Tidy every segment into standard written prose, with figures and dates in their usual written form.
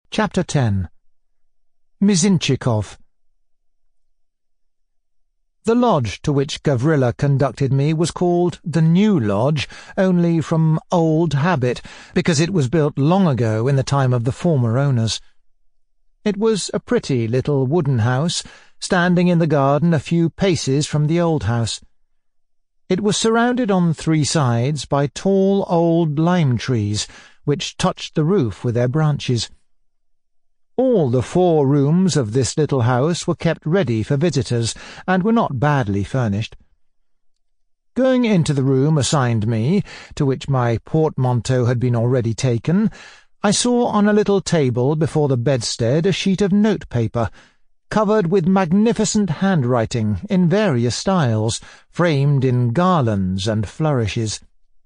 Chapter 10. Mizintchikov. The lodge to which Gavrila conducted me was called the New Lodge, only from old habit, because it was built long ago in the time of the former owners. It was a pretty little wooden house, standing in the garden a few paces from the old house. It was surrounded on 3 sides by tall old lime trees, which touched the roof with their branches. All the 4 rooms of this little house were kept ready for visitors, and were not badly furnished. Going into the room assigned me, to which my portmanteau had been already taken, I saw on a little table before the bedstead a sheet of note-paper, covered with magnificent handwriting in various styles, framed in garlands and flourishes.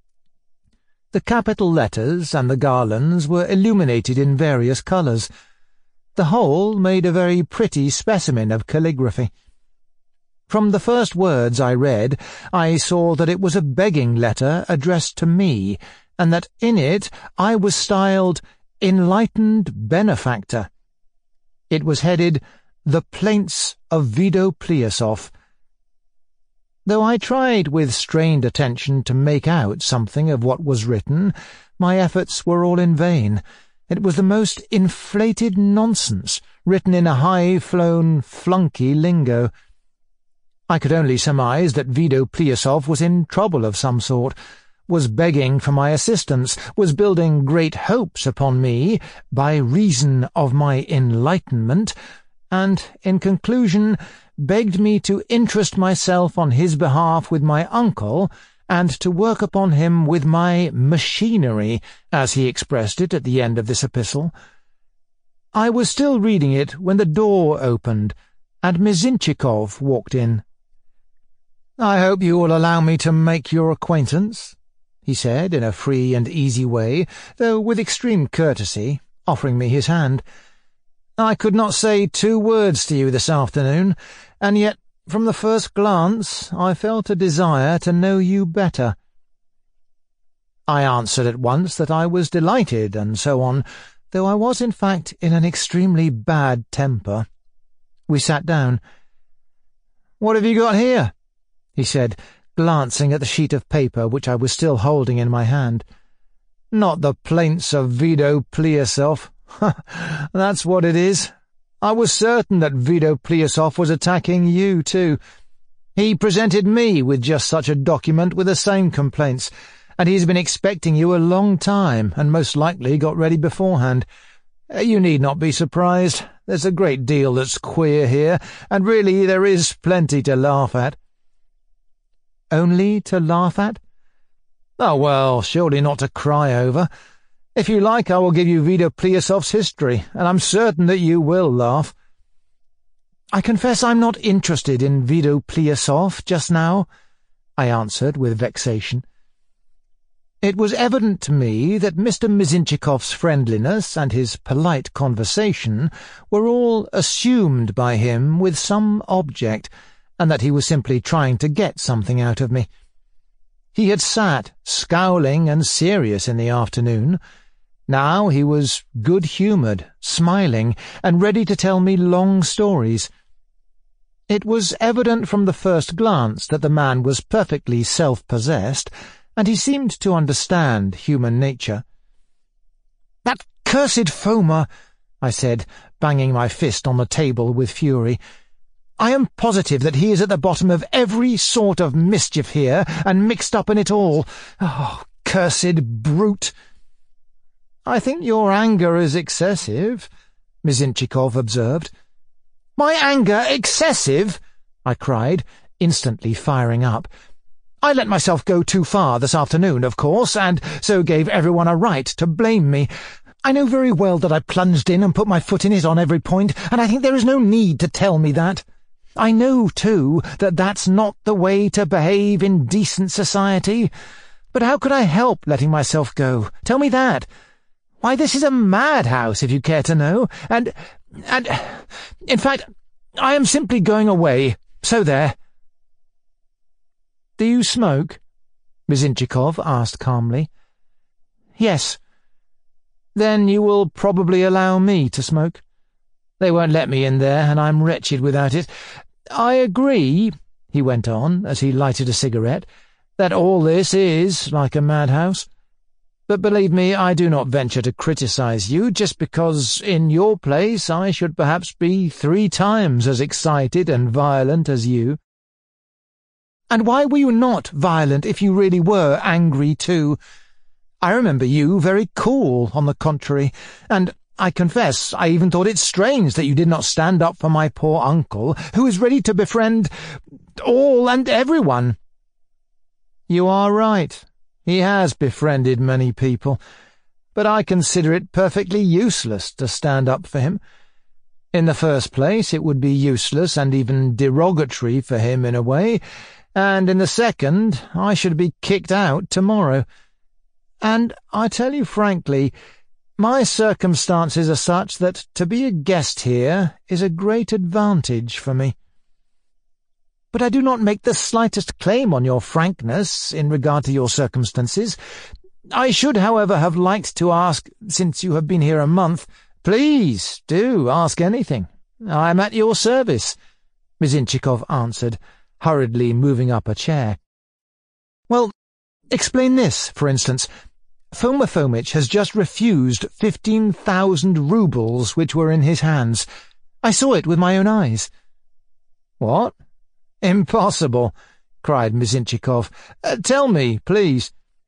The capital letters and the garlands were illuminated in various colours. The whole made a very pretty specimen of calligraphy. From the first words I read, I saw that it was a begging letter addressed to me, and that in it I was styled Enlightened Benefactor. It was headed The Plaints of Vito Pliasov. Though I tried with strained attention to make out something of what was written, my efforts were all in vain. It was the most inflated nonsense, written in a high-flown, flunky lingo. I could only surmise that Vito Pliasov was in trouble of some sort, was begging for my assistance, was building great hopes upon me by reason of my enlightenment, and, in conclusion, begged me to interest myself on his behalf with my uncle, and to work upon him with my machinery, as he expressed it at the end of this epistle. I was still reading it when the door opened, and Mizintchikov walked in. "I hope you will allow me to make your acquaintance," he said in a free and easy way, though with extreme courtesy, offering me his hand. "I could not say 2 words to you this afternoon, and yet from the first glance I felt a desire to know you better." I answered at once that I was delighted, and so on, though I was in fact in an extremely bad temper. We sat down. "What have you got here?" he said, glancing at the sheet of paper which I was still holding in my hand. "Not the Plaints of Vito Pliasov. That's what it is. I was certain that Vito Pliasov was attacking you, too. He presented me with just such a document with the same complaints, and he's been expecting you a long time, and most likely got ready beforehand. You need not be surprised. There's a great deal that's queer here, and really there is plenty to laugh at." "Only to laugh at?" "Oh, well, surely not to cry over. If you like, I will give you Vito Pliasov's history, and I'm certain that you will laugh." "I confess I'm not interested in Vito Pliasov just now," I answered with vexation. It was evident to me that Mr. Mizintchikov's friendliness and his polite conversation were all assumed by him with some object, and that he was simply trying to get something out of me. He had sat scowling and serious in the afternoon. Now he was good-humoured, smiling, and ready to tell me long stories. It was evident from the first glance that the man was perfectly self-possessed, and he seemed to understand human nature. "That cursed Foma!" I said, banging my fist on the table with fury. "I am positive that he is at the bottom of every sort of mischief here, and mixed up in it all. Oh, cursed brute!" "I think your anger is excessive," Mizintchikov observed. "My anger excessive?" I cried, instantly firing up. "I let myself go too far this afternoon, of course, and so gave everyone a right to blame me. I know very well that I plunged in and put my foot in it on every point, and I think there is no need to tell me that. I know, too, that that's not the way to behave in decent society. But how could I help letting myself go? Tell me that. Why, this is a madhouse, if you care to know, and, in fact, I am simply going away, so there." "Do you smoke?" Mizintchikov asked calmly. "Yes." Then you will probably allow me to smoke. They won't let me in there, and I'm wretched without it. I agree," he went on, as he lighted a cigarette, "that all this is like a madhouse. But believe me, I do not venture to criticize you, just because, in your place, I should perhaps be 3 times as excited and violent as you." "And why were you not violent if you really were angry too? I remember you very cool, on the contrary, and I confess I even thought it strange that you did not stand up for my poor uncle, who is ready to befriend all and everyone." "You are right. He has befriended many people, but I consider it perfectly useless to stand up for him. In the first place, it would be useless and even derogatory for him in a way, and in the second, I should be kicked out tomorrow. And I tell you frankly, my circumstances are such that to be a guest here is a great advantage for me." "But I do not make the slightest claim on your frankness in regard to your circumstances. I should, however, have liked to ask, since you have been here a month—" "Please, do ask anything. I am at your service," Mizintchikov answered, hurriedly moving up a chair. "Well, explain this, for instance. Foma Fomitch has just refused 15,000 roubles which were in his hands. I saw it with my own eyes." "What? Impossible!" cried Mizintchikov. "Tell me, please."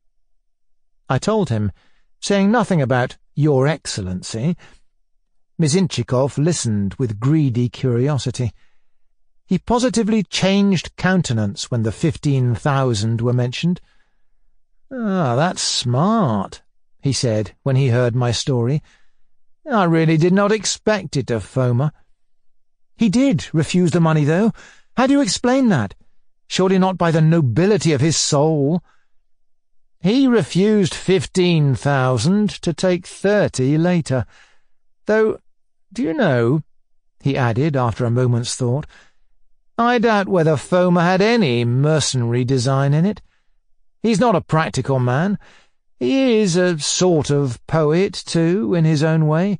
I told him, saying nothing about "Your Excellency." Mizintchikov listened with greedy curiosity. He positively changed countenance when the 15,000 were mentioned. "Ah, that's smart," he said when he heard my story. "I really did not expect it of Foma." "He did refuse the money, though. How do you explain that? Surely not by the nobility of his soul." "He refused 15,000 to take 30 later. Though, do you know," he added after a moment's thought, "I doubt whether Foma had any mercenary design in it. He's not a practical man. He is a sort of poet, too, in his own way.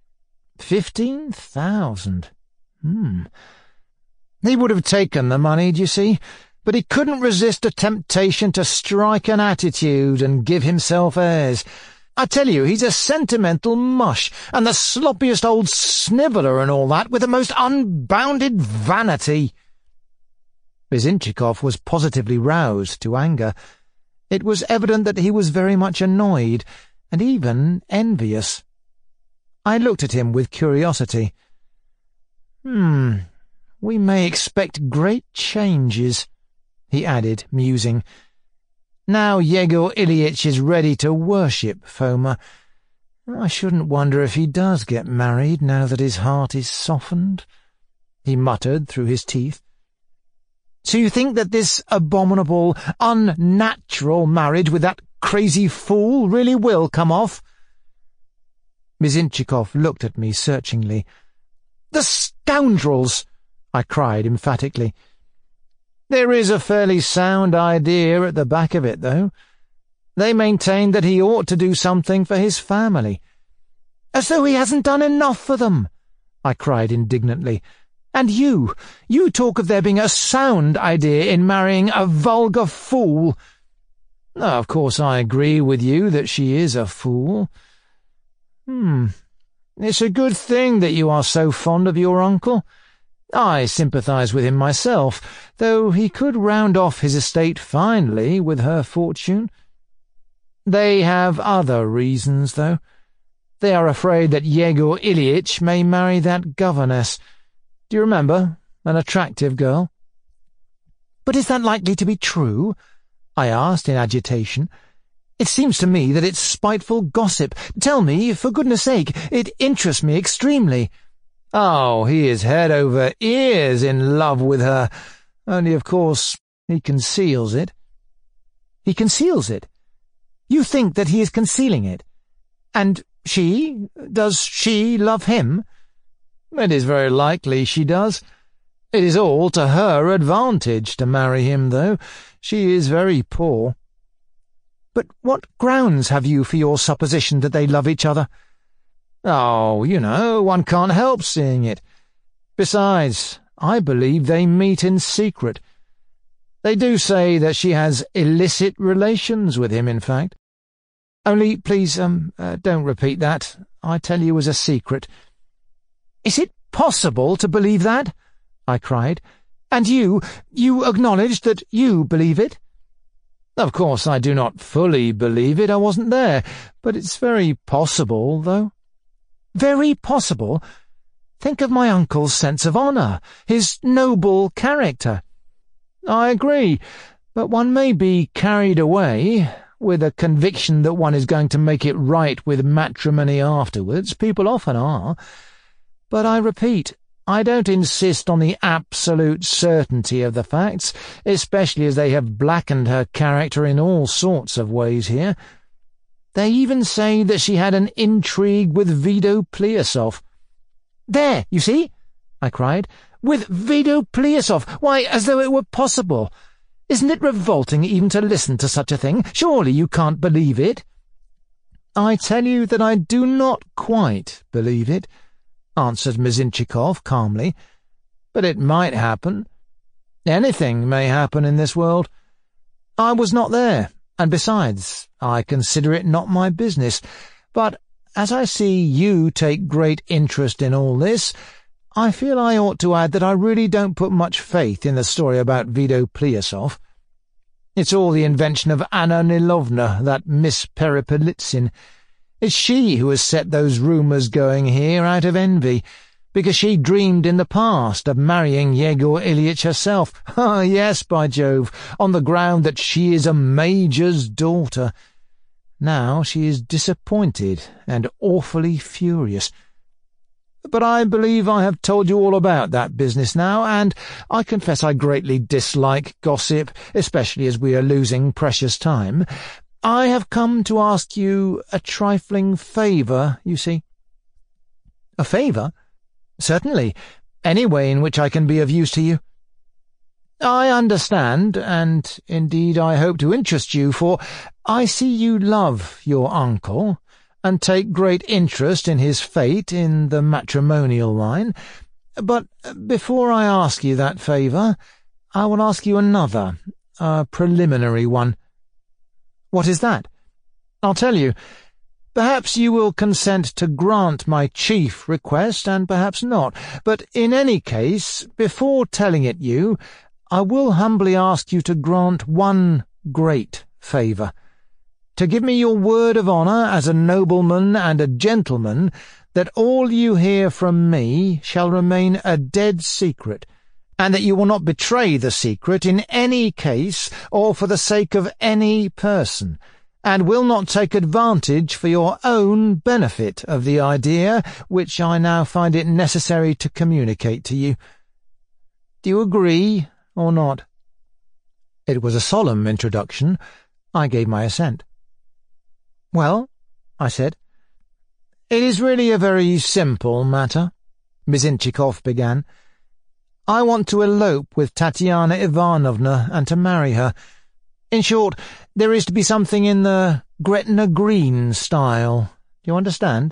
15,000. He would have taken the money, d'you see, but he couldn't resist a temptation to strike an attitude and give himself airs. I tell you, he's a sentimental mush, and the sloppiest old sniveller and all that, with the most unbounded vanity." Mizintchikov was positively roused to anger. It was evident that he was very much annoyed, and even envious. I looked at him with curiosity. "We may expect great changes," he added, musing. "Now Yegor Ilyitch is ready to worship Foma. I shouldn't wonder if he does get married now that his heart is softened," he muttered through his teeth. "So you think that this abominable, unnatural marriage with that crazy fool really will come off?" Mizintchikov looked at me searchingly. "The scoundrels!" I cried emphatically. "There is a fairly sound idea at the back of it, though. They maintain that he ought to do something for his family." "As though he hasn't done enough for them!" I cried indignantly. "And you talk of there being a sound idea in marrying a vulgar fool." "Of course I agree with you that she is a fool." It's a good thing that you are so fond of your uncle. I sympathize with him myself, though he could round off his estate finely with her fortune. They have other reasons, though. They are afraid that Yegor Ilyitch may marry that governess. Do you remember? An attractive girl. "But is that likely to be true?" I asked in agitation. "It seems to me that it's spiteful gossip. Tell me, for goodness' sake. It interests me extremely." "Oh, he is head over ears in love with her. Only, of course, he conceals it." "He conceals it? You think that he is concealing it? And does she love him?" "It is very likely she does. It is all to her advantage to marry him, though. She is very poor." But what grounds have you for your supposition that they love each other? Oh, you know, one can't help seeing it. Besides, I believe they meet in secret. They do say that she has illicit relations with him, in fact. Only, please, don't repeat that. I tell you as a secret. Is it possible to believe that? I cried. And you acknowledge that you believe it? Of course I do not fully believe it, I wasn't there, but it's very possible, though. Very possible? Think of my uncle's sense of honour, his noble character. I agree, but one may be carried away with a conviction that one is going to make it right with matrimony afterwards. People often are. But I repeat, I don't insist on the absolute certainty of the facts, especially as they have blackened her character in all sorts of ways here. They even say that she had an intrigue with Vido Pliasov. "There, you see," I cried. "With Vido Pliasov! Why, as though it were possible! Isn't it revolting even to listen to such a thing? Surely you can't believe it?" "I tell you that I do not quite believe it," answered Mizintchikov calmly. "But it might happen. Anything may happen in this world. I was not there, and besides, I consider it not my business. But as I see you take great interest in all this, I feel I ought to add that I really don't put much faith in the story about Vido Pliasov. It's all the invention of Anna Nilovna, that Miss Perepelitsyn. It's she who has set those rumours going here out of envy, because she dreamed in the past of marrying Yegor Ilyitch herself. Ah, yes, by Jove, on the ground that she is a major's daughter. Now she is disappointed and awfully furious. But I believe I have told you all about that business now, and I confess I greatly dislike gossip, especially as we are losing precious time. I have come to ask you a trifling favour, you see." "A favour? Certainly. Any way in which I can be of use to you." "I understand, and indeed I hope to interest you, for I see you love your uncle, and take great interest in his fate in the matrimonial line. But before I ask you that favour, I will ask you another, a preliminary one." "What is that?" "I'll tell you. Perhaps you will consent to grant my chief request, and perhaps not. But in any case, before telling it you, I will humbly ask you to grant one great favour. To give me your word of honour as a nobleman and a gentleman that all you hear from me shall remain a dead secret, and that you will not betray the secret in any case or for the sake of any person, and will not take advantage for your own benefit of the idea which I now find it necessary to communicate to you. Do you agree or not?" It was a solemn introduction. I gave my assent. "Well," I said. "It is really a very simple matter," Mizintchikov began. "I want to elope with Tatiana Ivanovna and to marry her. In short, there is to be something in the Gretna Green style. Do you understand?"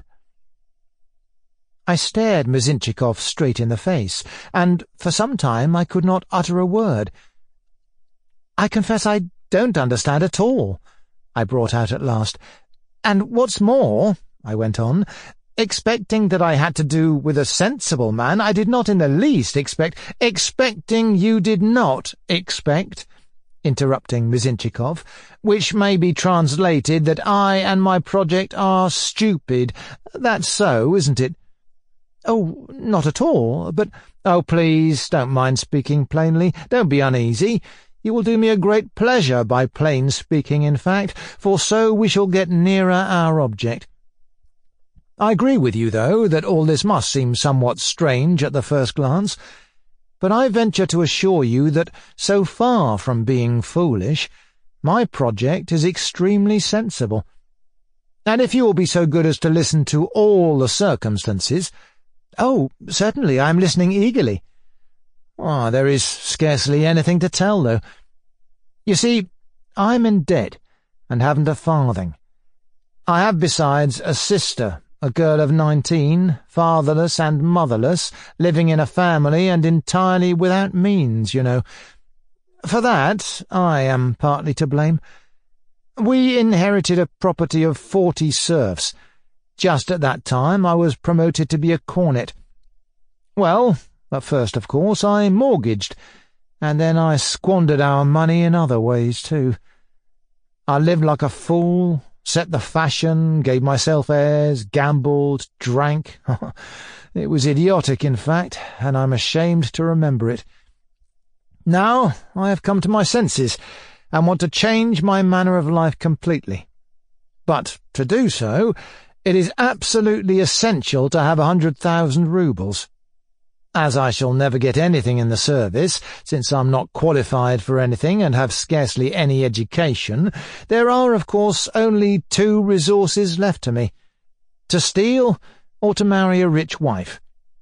I stared Mizintchikov straight in the face, and for some time I could not utter a word. "I confess I don't understand at all," I brought out at last. "And what's more," I went on, "expecting that I had to do with a sensible man, I did not in the least expect—" "Expecting you did not expect," interrupting Mizintchikov, "which may be translated that I and my project are stupid. That's so, isn't it?" "Oh, not at all, but—" "Oh, please, don't mind speaking plainly. Don't be uneasy. You will do me a great pleasure by plain speaking, in fact, for so we shall get nearer our object. I agree with you, though, that all this must seem somewhat strange at the first glance, but I venture to assure you that, so far from being foolish, my project is extremely sensible. And if you will be so good as to listen to all the circumstances— "Oh, certainly, I am listening eagerly." There is scarcely anything to tell, though. You see, I am in debt, and haven't a farthing. I have besides a sister, a girl of 19, fatherless and motherless, living in a family and entirely without means, you know. For that I am partly to blame. We inherited a property of 40 serfs. Just at that time I was promoted to be a cornet. Well, at first, of course, I mortgaged, and then I squandered our money in other ways too. I lived like a fool, set the fashion, gave myself airs, gambled, drank. It was idiotic, in fact, and I'm ashamed to remember it. Now I have come to my senses, and want to change my manner of life completely. But to do so, it is absolutely essential to have 100,000 roubles. As I shall never get anything in the service, since I'm not qualified for anything and have scarcely any education, there are, of course, only two resources left to me: to steal or to marry a rich wife.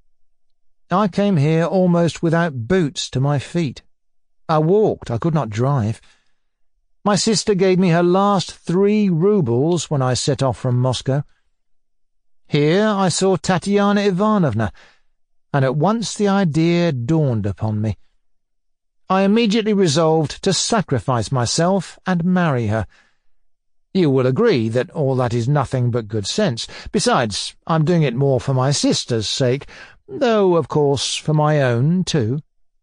I came here almost without boots to my feet. I walked, I could not drive. My sister gave me her last 3 roubles when I set off from Moscow. Here I saw Tatiana Ivanovna, and at once the idea dawned upon me. I immediately resolved to sacrifice myself and marry her. You will agree that all that is nothing but good sense. Besides, I'm doing it more for my sister's sake, though, of course, for my own too.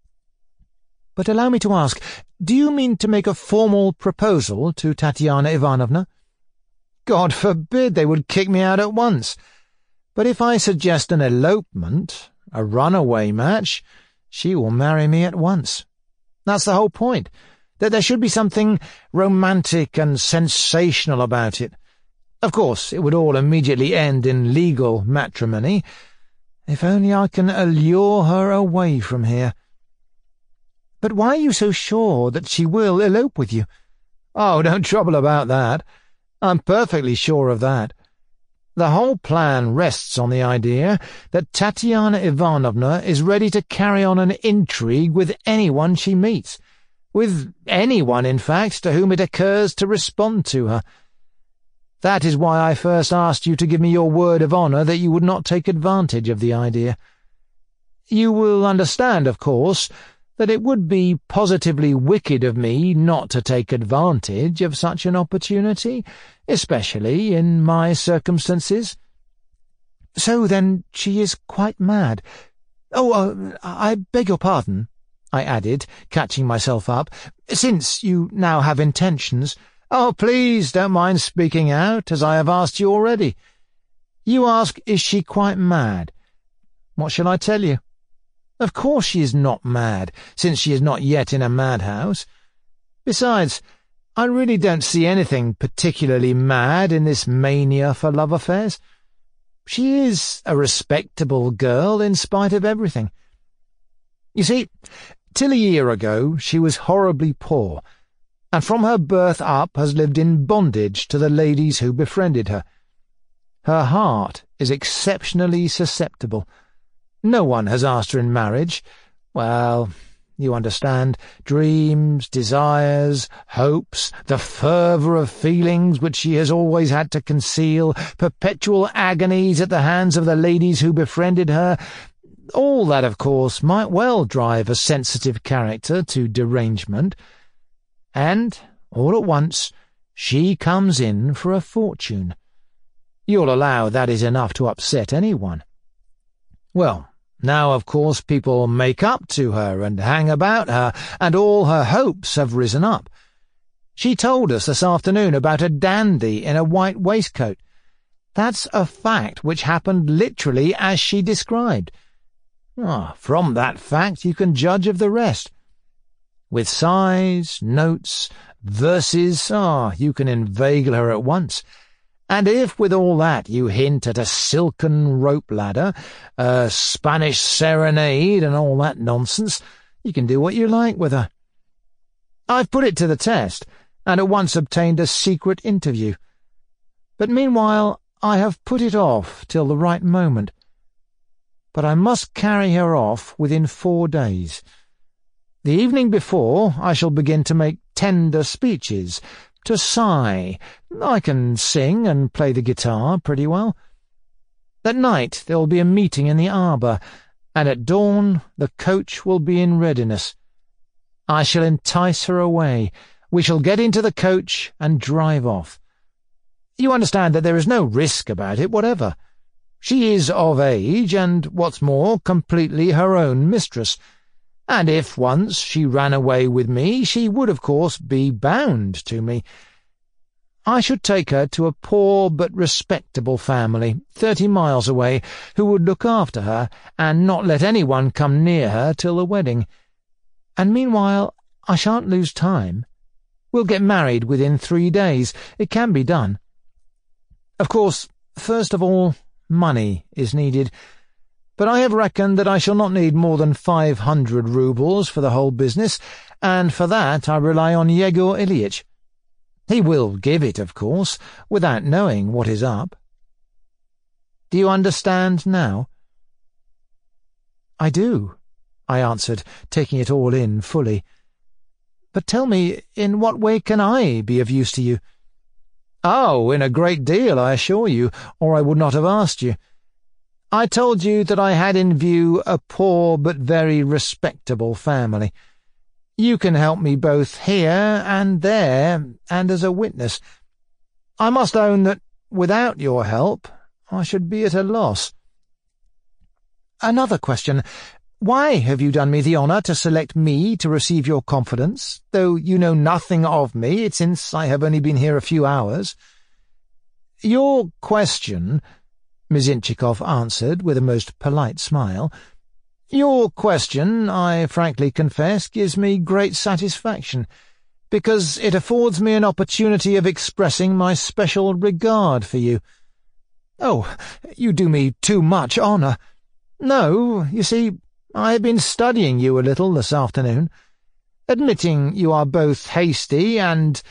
But allow me to ask, do you mean to make a formal proposal to Tatiana Ivanovna? God forbid, they would kick me out at once. But if I suggest an elopement, a runaway match, she will marry me at once. That's the whole point, that there should be something romantic and sensational about it. Of course, it would all immediately end in legal matrimony. If only I can allure her away from here. But why are you so sure that she will elope with you? Oh, don't trouble about that. I'm perfectly sure of that. The whole plan rests on the idea that Tatiana Ivanovna is ready to carry on an intrigue with anyone she meets, with anyone, in fact, to whom it occurs to respond to her. That is why I first asked you to give me your word of honour that you would not take advantage of the idea. You will understand, of course, that it would be positively wicked of me not to take advantage of such an opportunity, especially in my circumstances. So then she is quite mad. Oh, I beg your pardon, I added, catching myself up, since you now have intentions. Oh, please don't mind speaking out, as I have asked you already. You ask, is she quite mad? What shall I tell you? Of course she is not mad, since she is not yet in a madhouse. Besides, I really don't see anything particularly mad in this mania for love affairs. She is a respectable girl in spite of everything. You see, till a year ago she was horribly poor, and from her birth up has lived in bondage to the ladies who befriended her. Her heart is exceptionally susceptible. No one has asked her in marriage. Well, you understand, dreams, desires, hopes, the fervour of feelings which she has always had to conceal, perpetual agonies at the hands of the ladies who befriended her, all that, of course, might well drive a sensitive character to derangement. And, all at once, she comes in for a fortune. You'll allow that is enough to upset anyone. Well, now, of course, people make up to her and hang about her, and all her hopes have risen up. She told us this afternoon about a dandy in a white waistcoat. That's a fact which happened literally as she described. From that fact you can judge of the rest. With sighs, notes, verses, you can inveigle her at once. And if with all that you hint at a silken rope-ladder, a Spanish serenade and all that nonsense, you can do what you like with her. I've put it to the test, and at once obtained a secret interview. But meanwhile I have put it off till the right moment. But I must carry her off within 4 days. The evening before I shall begin to make tender speeches, to sigh. I can sing and play the guitar pretty well. At night there will be a meeting in the arbour, and at dawn the coach will be in readiness. I shall entice her away. We shall get into the coach and drive off. You understand that there is no risk about it whatever. She is of age, and, what's more, completely her own mistress, and if once she ran away with me, she would of course be bound to me. I should take her to a poor but respectable family, 30 miles away, who would look after her, and not let anyone come near her till the wedding. And meanwhile I shan't lose time. We'll get married within 3 days. It can be done. Of course, first of all, money is needed, but I have reckoned that I shall not need more than 500 roubles for the whole business, and for that I rely on Yegor Ilyitch. He will give it, of course, without knowing what is up. Do you understand now? I do, I answered, taking it all in fully. But tell me, in what way can I be of use to you? Oh, in a great deal, I assure you, or I would not have asked you. I told you that I had in view a poor but very respectable family. You can help me both here and there, and as a witness. I must own that, without your help, I should be at a loss. Another question. Why have you done me the honour to select me to receive your confidence, though you know nothing of me, since I have only been here a few hours? Your question, Mizintchikov answered with a most polite smile, your question, I frankly confess, gives me great satisfaction, because it affords me an opportunity of expressing my special regard for you. Oh, you do me too much honour. No, you see, I have been studying you a little this afternoon. Admitting you are both hasty and,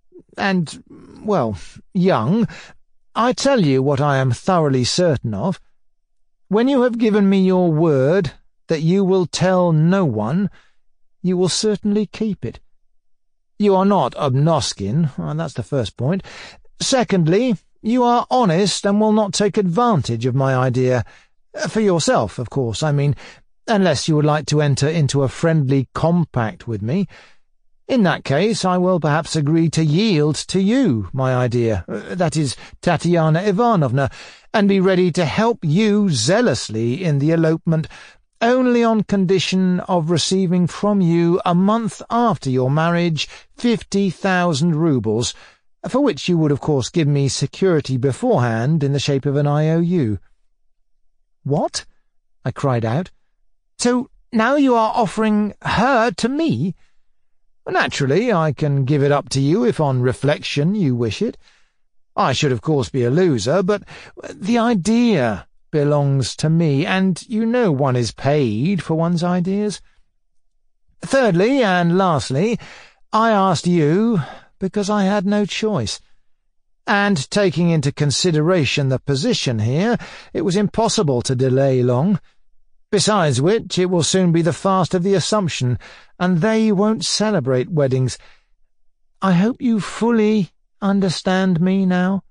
well, young, I tell you what I am thoroughly certain of. When you have given me your word that you will tell no one, you will certainly keep it. You are not obnoskin, that's the first point. Secondly, you are honest and will not take advantage of my idea. For yourself, of course, I mean, unless you would like to enter into a friendly compact with me. In that case, I will perhaps agree to yield to you my idea, that is, Tatiana Ivanovna, and be ready to help you zealously in the elopement, only on condition of receiving from you a month after your marriage 50,000 roubles, for which you would of course give me security beforehand in the shape of an IOU. What? I cried out. So now you are offering her to me? Naturally, I can give it up to you if on reflection you wish it. I should of course be a loser, but the idea belongs to me, and you know one is paid for one's ideas. Thirdly, and lastly, I asked you because I had no choice. And taking into consideration the position here, it was impossible to delay long. Besides which, it will soon be the fast of the Assumption, and they won't celebrate weddings. I hope you fully understand me now?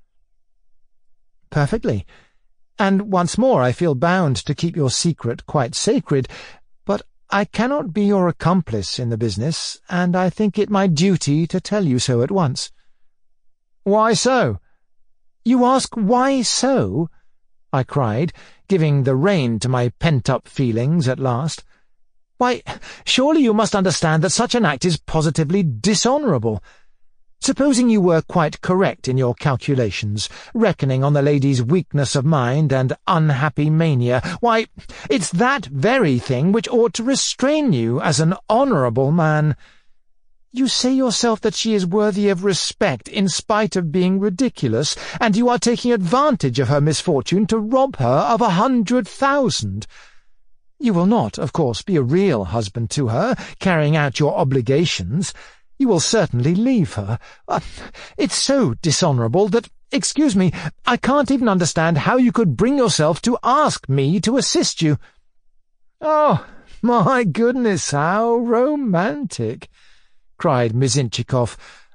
Perfectly. And once more I feel bound to keep your secret quite sacred, but I cannot be your accomplice in the business, and I think it my duty to tell you so at once. Why so? You ask why so? I cried, giving the rein to my pent-up feelings at last. Why, surely you must understand that such an act is positively dishonourable. Supposing you were quite correct in your calculations, reckoning on the lady's weakness of mind and unhappy mania, why, it's that very thing which ought to restrain you as an honourable man. You say yourself that she is worthy of respect in spite of being ridiculous, and you are taking advantage of her misfortune to rob her of 100,000. You will not, of course, be a real husband to her, carrying out your obligations. You will certainly leave her. It's so dishonourable that, excuse me, I can't even understand how you could bring yourself to ask me to assist you. Oh, my goodness, how romantic! Cried Mizintchikov,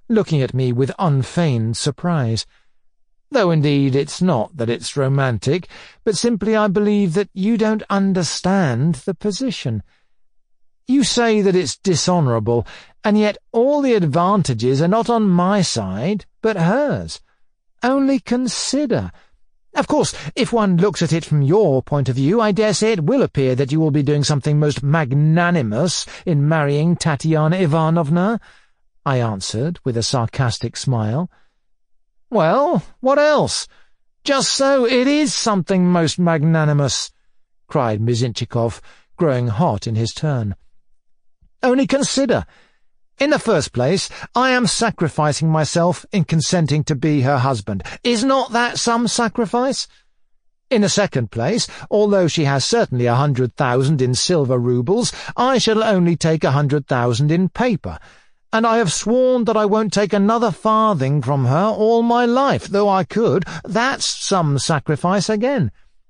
looking at me with unfeigned surprise. "Though indeed it's not that it's romantic, but simply I believe that you don't understand the position. You say that it's dishonourable, and yet all the advantages are not on my side, but hers. Only consider. Of course, if one looks at it from your point of view, I dare say it will appear that you will be doing something most magnanimous in marrying Tatiana Ivanovna," I answered with a sarcastic smile. "Well, what else? Just so, it is something most magnanimous," cried Mizintchikov, growing hot in his turn. "Only consider. In the first place, I am sacrificing myself in consenting to be her husband. Is not that some sacrifice? In the second place, although she has certainly 100,000 in silver roubles, I shall only take 100,000 in paper, and I have sworn that I won't take another farthing from her all my life, though I could. That's some sacrifice again.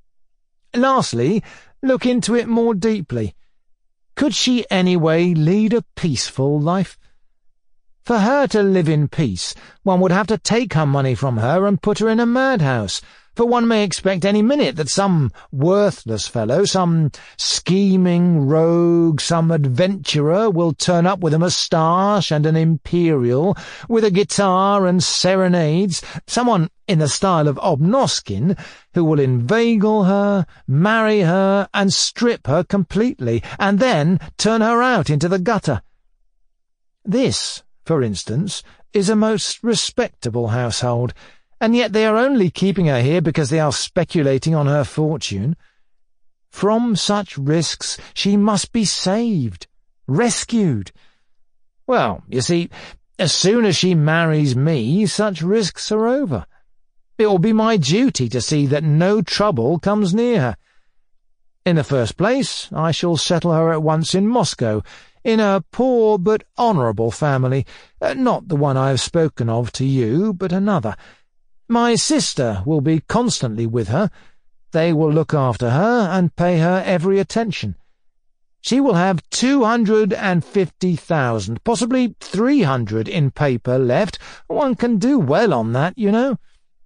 Lastly, look into it more deeply. Could she anyway lead a peaceful life? For her to live in peace, one would have to take her money from her and put her in a madhouse, for one may expect any minute that some worthless fellow, some scheming rogue, some adventurer will turn up with a moustache and an imperial, with a guitar and serenades, someone in the style of Obnoskin, who will inveigle her, marry her, and strip her completely, and then turn her out into the gutter. This, for instance, is a most respectable household, and yet they are only keeping her here because they are speculating on her fortune. From such risks she must be saved, rescued. Well, you see, as soon as she marries me, such risks are over. It will be my duty to see that no trouble comes near her. In the first place, I shall settle her at once in Moscow, in a poor but honourable family, not the one I have spoken of to you, but another. My sister will be constantly with her. They will look after her and pay her every attention. She will have 250,000, possibly 300 in paper left. One can do well on that, you know.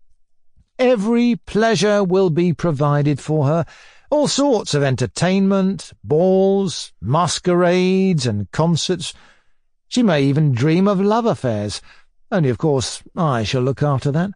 Every pleasure will be provided for her, all sorts of entertainment, balls, masquerades, and concerts. She may even dream of love affairs, only of course I shall look after that.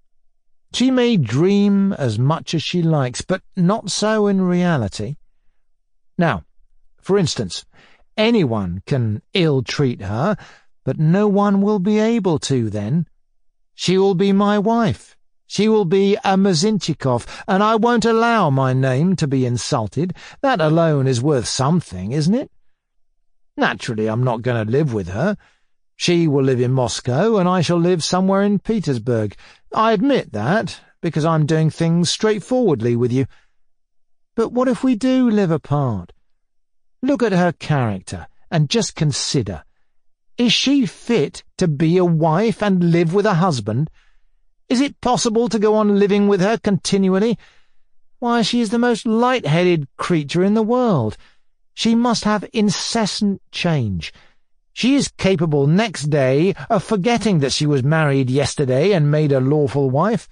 She may dream as much as she likes, but not so in reality. Now, for instance, anyone can ill-treat her, but no one will be able to then. She will be my wife. She will be a Mizintchikov, and I won't allow my name to be insulted. That alone is worth something, isn't it? Naturally, I'm not going to live with her. She will live in Moscow, and I shall live somewhere in Petersburg. I admit that, because I'm doing things straightforwardly with you. But what if we do live apart? Look at her character, and just consider. Is she fit to be a wife and live with a husband? Is it possible to go on living with her continually? Why, she is the most light-headed creature in the world. She must have incessant change. She is capable next day of forgetting that she was married yesterday and made a lawful wife.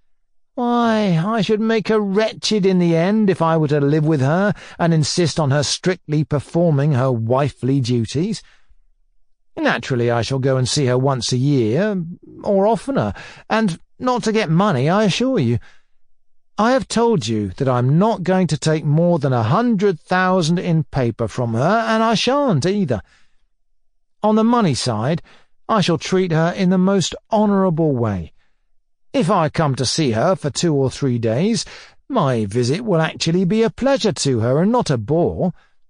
Why, I should make her wretched in the end if I were to live with her and insist on her strictly performing her wifely duties. Naturally, I shall go and see her once a year, or oftener, and not to get money, I assure you. I have told you that I'm not going to take more than 100,000 in paper from her, and I shan't either. On the money side, I shall treat her in the most honourable way. If I come to see her for 2 or 3 days, my visit will actually be a pleasure to her and not a bore.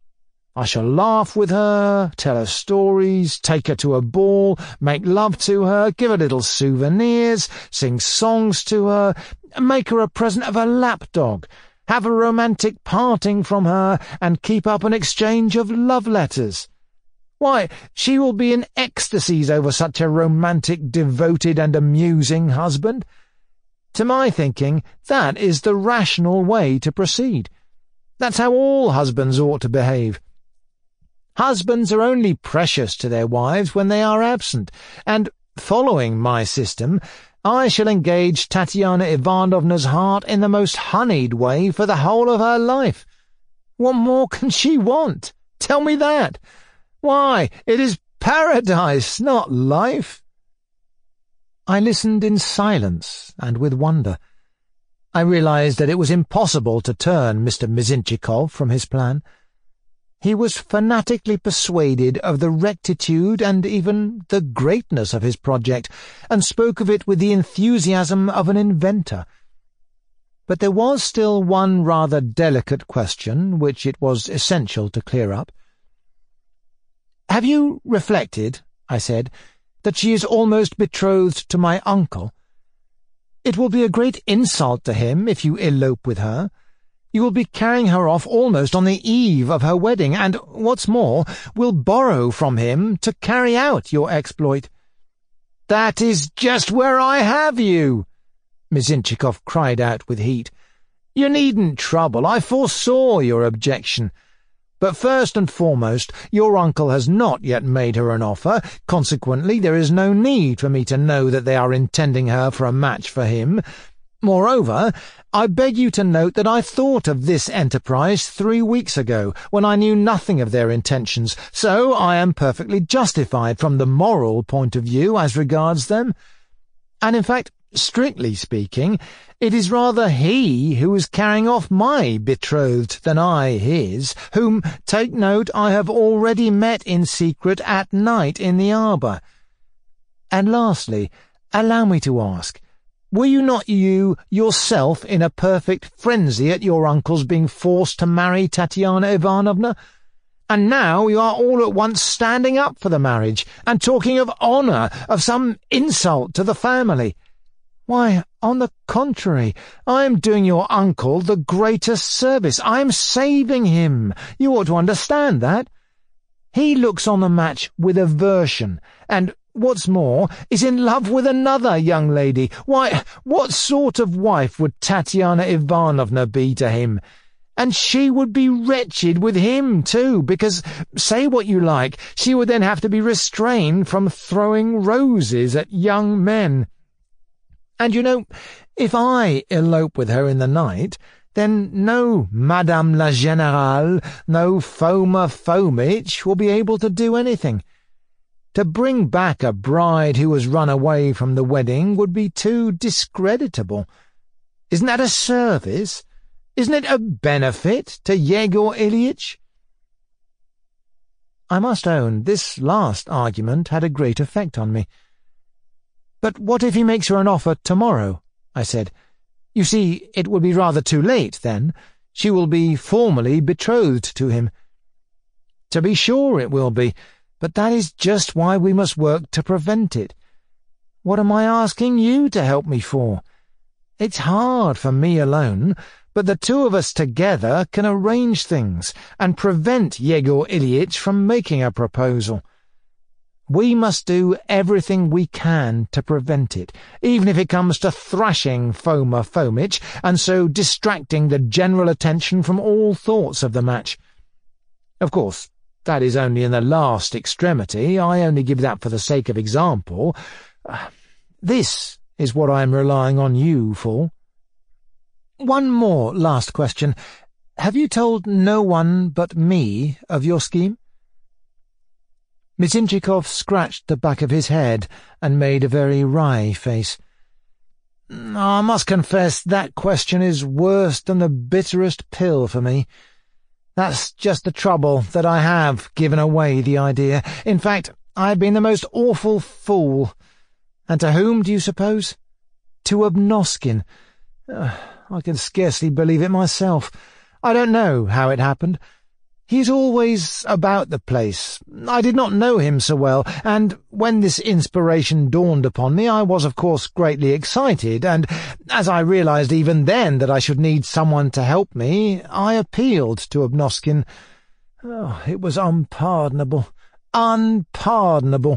I shall laugh with her, tell her stories, take her to a ball, make love to her, give her little souvenirs, sing songs to her, make her a present of a lapdog, have a romantic parting from her, and keep up an exchange of love letters. Why, she will be in ecstasies over such a romantic, devoted, and amusing husband. To my thinking, that is the rational way to proceed. That's how all husbands ought to behave. Husbands are only precious to their wives when they are absent, and following my system, I shall engage Tatiana Ivanovna's heart in the most honeyed way for the whole of her life. What more can she want? Tell me that. Why, it is paradise, not life." I listened in silence and with wonder. I realized that it was impossible to turn Mr. Mizintchikov from his plan. He was fanatically persuaded of the rectitude and even the greatness of his project, and spoke of it with the enthusiasm of an inventor. But there was still one rather delicate question which it was essential to clear up. "Have you reflected," I said, "that she is almost betrothed to my uncle? It will be a great insult to him if you elope with her. You will be carrying her off almost on the eve of her wedding, and, what's more, will borrow from him to carry out your exploit." "That is just where I have you!" Mizintchikov cried out with heat. "You needn't trouble. I foresaw your objection. But first and foremost, your uncle has not yet made her an offer. Consequently, there is no need for me to know that they are intending her for a match for him. Moreover, I beg you to note that I thought of this enterprise 3 weeks ago, when I knew nothing of their intentions, so I am perfectly justified from the moral point of view as regards them. And in fact, strictly speaking, it is rather he who is carrying off my betrothed than I his, whom, take note, I have already met in secret at night in the arbour. And lastly, allow me to ask, were you not yourself in a perfect frenzy at your uncle's being forced to marry Tatiana Ivanovna? And now you are all at once standing up for the marriage, and talking of honour, of some insult to the family. Why, on the contrary, I am doing your uncle the greatest service. I am saving him. You ought to understand that. He looks on the match with aversion, and, what's more, is in love with another young lady. Why, what sort of wife would Tatiana Ivanovna be to him? And she would be wretched with him, too, because, say what you like, she would then have to be restrained from throwing roses at young men. And, you know, if I elope with her in the night, then no Madame la Générale, no Foma Fomitch will be able to do anything. To bring back a bride who has run away from the wedding would be too discreditable. Isn't that a service? Isn't it a benefit to Yegor Ilyitch?" I must own this last argument had a great effect on me. "But what if he makes her an offer tomorrow?" I said. "You see, it will be rather too late then. She will be formally betrothed to him." "To be sure it will be, but that is just why we must work to prevent it. What am I asking you to help me for? It's hard for me alone, but the two of us together can arrange things and prevent Yegor Ilyitch from making a proposal. We must do everything we can to prevent it, even if it comes to thrashing Foma Fomitch and so distracting the general attention from all thoughts of the match. Of course, that is only in the last extremity. I only give that for the sake of example. This is what I am relying on you for." "One more last question. Have you told no one but me of your scheme?" Mizintchikov scratched the back of his head and made a very wry face. "I must confess that question is worse than the bitterest pill for me. That's just the trouble, that I have given away the idea. In fact, I've been the most awful fool. And to whom, do you suppose? To Obnoskin. I can scarcely believe it myself. I don't know how it happened. He's always about the place. I did not know him so well, and when this inspiration dawned upon me, I was, of course, greatly excited, and as I realized even then that I should need someone to help me, I appealed to Obnoskin. It was unpardonable. Unpardonable.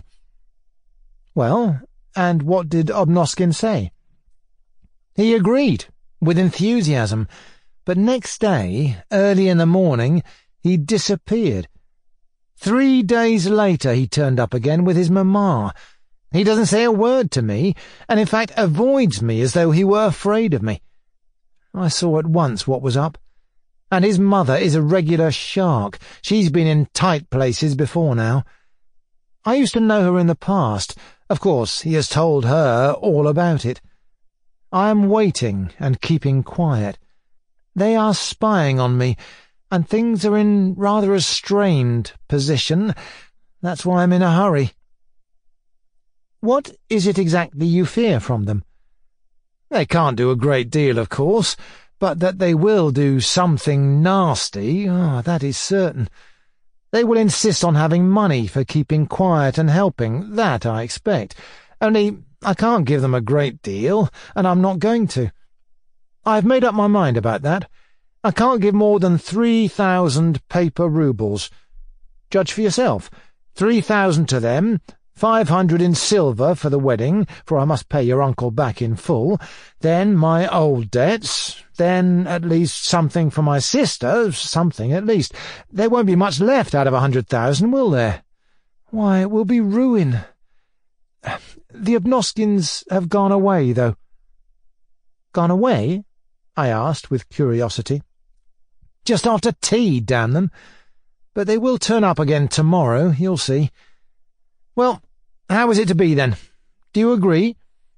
Well, and what did Obnoskin say? He agreed, with enthusiasm, but next day, early in the morning, he disappeared. 3 days later he turned up again with his mamma. He doesn't say a word to me, and in fact avoids me as though he were afraid of me. I saw at once what was up. And his mother is a regular shark. She's been in tight places before now. I used to know her in the past. Of course, he has told her all about it. I am waiting and keeping quiet. They are spying on me, and things are in rather a strained position. That's why I'm in a hurry. What is it exactly you fear from them? They can't do a great deal, of course, but that they will do something nasty, that is certain. They will insist on having money for keeping quiet and helping, that I expect. Only I can't give them a great deal, and I'm not going to. I've made up my mind about that. I can't give more than 3,000 paper roubles. Judge for yourself. 3,000 to them, 500 in silver for the wedding, for I must pay your uncle back in full, then my old debts, then at least something for my sister, something at least. There won't be much left out of 100,000, will there? Why, it will be ruin. The Obnoskins have gone away, though. Gone away? I asked with curiosity. Just after tea, damn them. But they will turn up again tomorrow, you'll see. Well, how is it to be, then? Do you agree?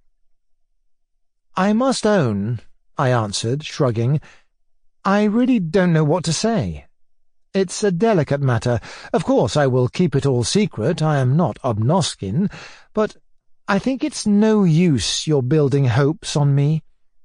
I must own, I answered, shrugging, I really don't know what to say. It's a delicate matter. Of course I will keep it all secret. I am not Obnoskin, but I think it's no use your building hopes on me.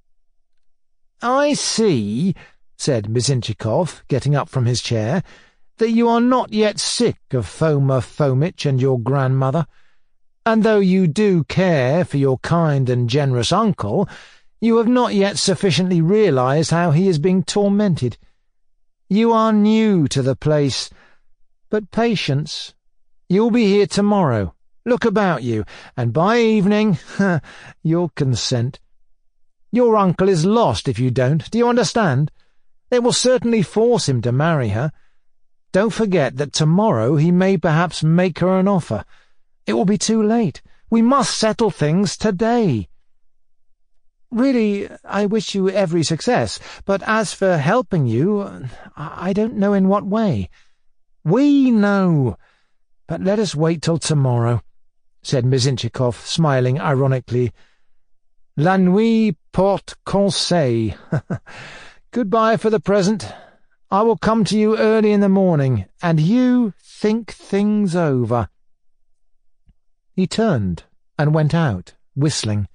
I see, said Mizintchikov, getting up from his chair, that you are not yet sick of Foma Fomitch and your grandmother, and though you do care for your kind and generous uncle, you have not yet sufficiently realized how he is being tormented. You are new to the place, but patience. You'll be here tomorrow. Look about you, and by evening, you'll consent. Your uncle is lost if you don't, do you understand? They will certainly force him to marry her. Don't forget that tomorrow he may perhaps make her an offer. It will be too late. We must settle things today. Really, I wish you every success, but as for helping you, I don't know in what way. We know, but let us wait till tomorrow, said Mizintchikov, smiling ironically. La nuit porte conseil. Goodbye for the present. I will come to you early in the morning, and you think things over. He turned and went out, whistling.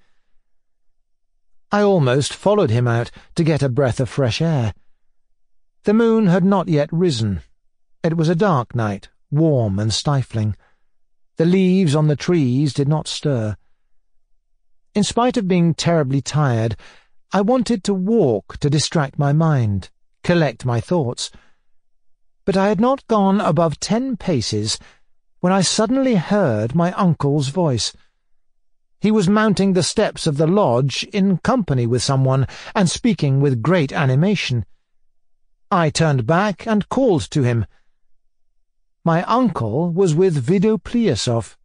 I almost followed him out to get a breath of fresh air. The moon had not yet risen. It was a dark night, warm and stifling. The leaves on the trees did not stir. In spite of being terribly tired, I wanted to walk to distract my mind, collect my thoughts. But I had not gone above 10 paces when I suddenly heard my uncle's voice. He was mounting the steps of the lodge in company with someone and speaking with great animation. I turned back and called to him. My uncle was with Vidopliasov.